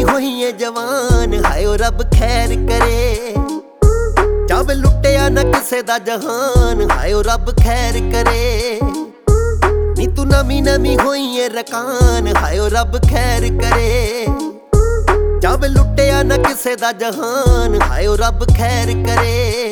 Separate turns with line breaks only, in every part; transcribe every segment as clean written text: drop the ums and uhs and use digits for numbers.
ਨਵੀਂ ਹੋਈ ਏ ਜਵਾਨ, ਹਾਏ ਓ ਰੱਬ ਖੈਰ ਕਰੇ। ਜਾਵੇ ਲੁੱਟਿਆ ਨਾ ਕਿਸੇ ਦਾ ਜਹਾਨ, ਹਾਏ ਓ ਰੱਬ ਖੈਰ ਕਰੇ। ਨੀ ਤੂੰ ਨਵੀਂ ਹੋਈ ਏ ਰਕਾਨ, ਹਾਏ ਓ ਰੱਬ ਖੈਰ ਕਰੇ। ਜਾਵੇ ਲੁੱਟਿਆ ਨਾ ਕਿਸੇ ਦਾ ਜਹਾਨ, ਹਾਏ ਓ ਰੱਬ ਖੈਰ ਕਰੇ।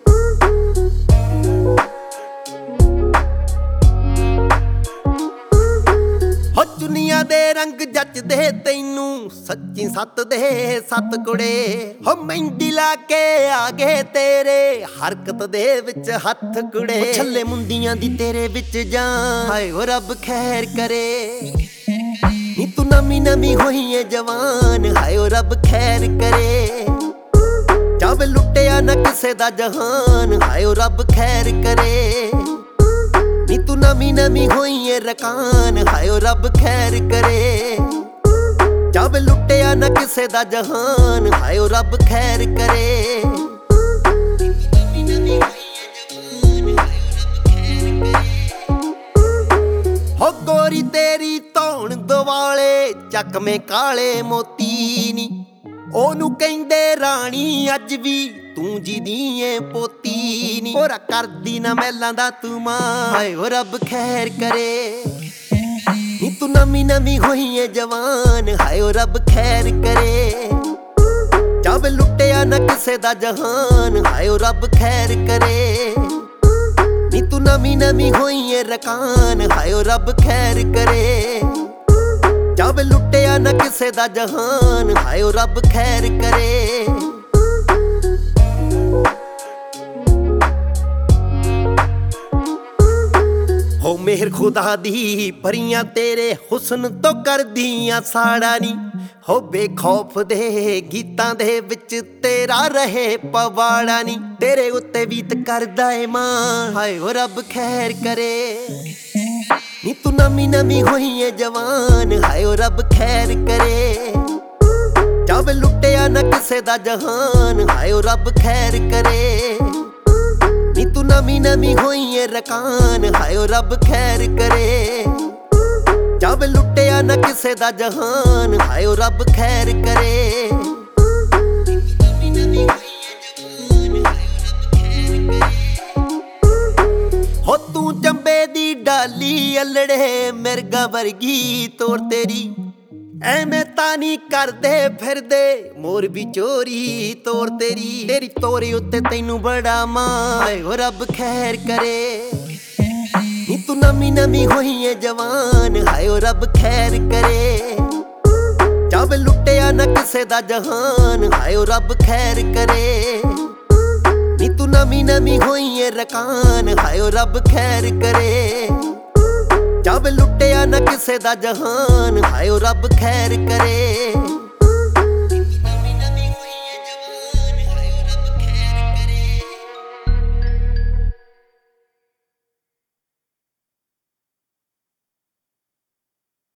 ਹੋ ਦੁਨੀਆ ਦੇ ਰੰਗ ਜੱਚਦੇ ਤੈਨੂੰ, ਸੱਚੀ ਸੱਤ ਦੇ ਸੱਤ ਕੁੜੇ। ਹੋ ਮਹਿੰਦੀ ਲਾ ਕੇ ਆ ਗਏ ਤੇਰੇ, ਹਰਕਤ ਦੇ ਵਿੱਚ ਹੱਥ ਕੁੜੇ। ਛੱਲੇ ਮੁੰਦੀਆਂ ਦੀ ਤੇਰੇ ਵਿੱਚ ਜਾਨ, ਹਾਏ ਓ ਰੱਬ ਖੈਰ ਕਰੇ। ਨੀ ਤੂੰ ਨਵੀਂ ਹੋਈ ਏ ਜਵਾਨ, ਹਾਏ ਓ ਰੱਬ ਖੈਰ ਕਰੇ। ਜਾਵੇ ਲੁੱਟਿਆ ਨਾ ਕਿਸੇ ਦਾ ਜਹਾਨ, ਹਾਏ ਓ ਰੱਬ ਖੈਰ ਕਰੇ। ਨੀ ਤੂੰ ਨਵੀਂ ਹੋਈ ਏ ਰਕਾਨ, ਹਾਏ ਓ ਰੱਬ ਖੈਰ ਕਰੇ। ਜਾਵੇ ਲੁੱਟਿਆ ਨਾ ਕਿਸੇ ਦਾ ਜਹਾਨ, ਹਾਏ ਓ ਰੱਬ ਖੈਰ ਕਰੇ। ਹੋ ਗੋਰੀ ਤੇਰੀ ਧੌਣ ਦੁਆਲੇ, ਚੱਕਵੇਂ ਕਾਲੇ ਮੋਤੀ ਨੀ। ਉਹਨੂੰ ਕਹਿੰਦੇ ਰਾਣੀ ਅੱਜ ਵੀ ਤੂੰ ਜਿਹਦੀ ਏ ਪੋਤੀ ਨੀ। ਹੋਰਾ ਕਰਦੀ ਨਾ ਮਹਿਲਾਂ ਦਾ ਤੂੰ ਮਾਂ, ਹਾਏ ਓ ਰੱਬ ਖੈਰ ਕਰੇ। ਨੀ ਤੂੰ ਨਵੀਂ ਹੋਈ ਏ ਜਵਾਨ, ਹਾਏ ਓ ਰੱਬ ਖੈਰ ਕਰੇ। ਜਾਵੇ ਲੁੱਟਿਆ ਨਾ ਕਿਸੇ ਦਾ ਜਹਾਨ, ਹਾਏ ਓ ਰੱਬ ਖੈਰ ਕਰੇ। ਨੀ ਤੂੰ ਨਵੀਂ ਹੋਈ ਏ ਰਕਾਨ, ਹਾਏ ਓ ਰੱਬ ਖੈਰ ਕਰੇ। ਜਾਵੇ ਲੁੱਟਿਆ ਨਾ ਕਿਸੇ ਦਾ ਜਹਾਨ, ਹਾਏ ਓ ਰੱਬ ਖੈਰ ਕਰੇ। ਹੋ ਮਿਹਰ ਖੁਦਾ ਦੀ ਪਰੀਆਂ ਤੇਰੇ ਹੁਸਨ ਤੋਂ ਕਰਦੀਆਂ ਸਾੜਾ ਨੀ। ਹੋ ਬੇਖੌਫ ਦੇ ਗੀਤਾਂ ਦੇ ਵਿੱਚ ਤੇਰਾ ਰਹੇ ਪਵਾੜਾ ਨੀ। ਤੇਰੇ ਉੱਤੇ ਬੀਤ ਕਰਦਾ ਏ ਮਾਂ, ਹਾਏ ਓ ਰੱਬ ਖੈਰ ਕਰੇ। ਨੀ ਤੂੰ ਨਵੀਂ ਹੋਈ ਏ ਜਵਾਨ, ਹਾਏ ਓ ਰੱਬ ਖੈਰ ਕਰੇ। ਜਾਵੇ ਲੁੱਟਿਆ ਨਾ ਕਿਸੇ ਦਾ ਜਹਾਨ, ਹਾਏ ਓ ਰੱਬ ਖੈਰ ਕਰੇ। ਨੀ ਤੂੰ ਨਵੀਂ ਹੋਈ ਏ ਰਕਾਨ, ਹਾਏ ਓ ਰੱਬ ਖੈਰ ਕਰੇ। ਜਾਵੇ ਲੁੱਟਿਆ ਨਾ ਕਿਸੇ ਦਾ ਜਹਾਨ, ਹਾਏ ਓ ਰੱਬ ਖੈਰ ਕਰੇ। ਹੋ ਤੂੰ ਚੰਬੇ ਦੀ ਡਾਲੀ ਅਲੜੇ, ਮਿਰਗਾ ਵਰਗੀ ਤੋਰ ਤੇਰੀ। ਐਵੇਂ ਤਾਂ ਨੀ ਕਰਦੇ ਫਿਰਦੇ ਮੋਰ ਵੀ ਚੋਰੀ ਤੋਰ ਤੇਰੀ। ਤੇਰੀ ਤੋਰੇ ਉੱਤੇ ਤੈਨੂੰ ਬੜਾ ਮਾਣ, ਹਾਏ ਓ ਰੱਬ ਖੈਰ ਕਰੇ। ਨੀ ਤੂੰ ਨਵੀਂ ਹੋਈ ਏ ਜਵਾਨ, ਹਾਏ ਓ ਰੱਬ ਖੈਰ ਕਰੇ। ਜਾਵੇ ਲੁੱਟਿਆ ਨਾ ਕਿਸੇ ਦਾ ਜਹਾਨ, ਹਾਏ ਓ ਰੱਬ ਖੈਰ ਕਰੇ। ਨੀ ਤੂੰ ਨਵੀਂ ਹੋਈ ਏ ਰਕਾਨ, ਹਾਏ ਓ ਰੱਬ ਖੈਰ ਕਰੇ। ਜਾਵੇ ਲੁੱਟਿਆ ਨਾ ਕਿਸੇ ਦਾ ਜਹਾਨ, ਹਾਏ ਓ ਰੱਬ ਖੈਰ ਕਰੇ।